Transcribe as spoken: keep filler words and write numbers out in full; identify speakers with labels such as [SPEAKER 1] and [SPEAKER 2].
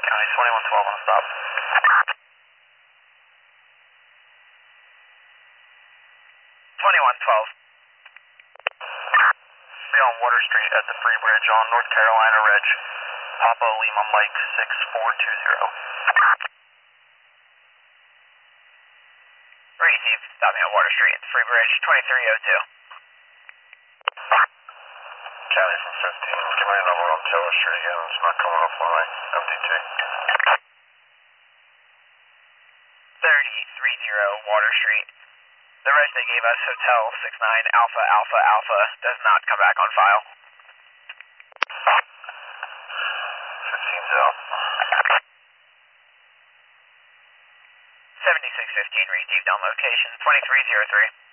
[SPEAKER 1] County twenty-one twelve on stop. twenty-one twelve. Be on Water Street at the Free Bridge on North Carolina Reg. Papa Lima Mike six four two zero. Receive, stop me on Water Street at the Free Bridge, twenty-three oh two. County from fifteen, give me a number on Taylor Street again, it's not coming up on my M D T. thirty-three oh Water Street. The reg they gave us, Hotel six nine Alpha Alpha Alpha, does not come back on file. fifteen's out. seventy-six fifteen received on location, twenty-three oh three.